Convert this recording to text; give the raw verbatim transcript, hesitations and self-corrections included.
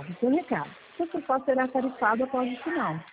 Obrigado pelo recado. Seu sofá será tarifado após o sinal.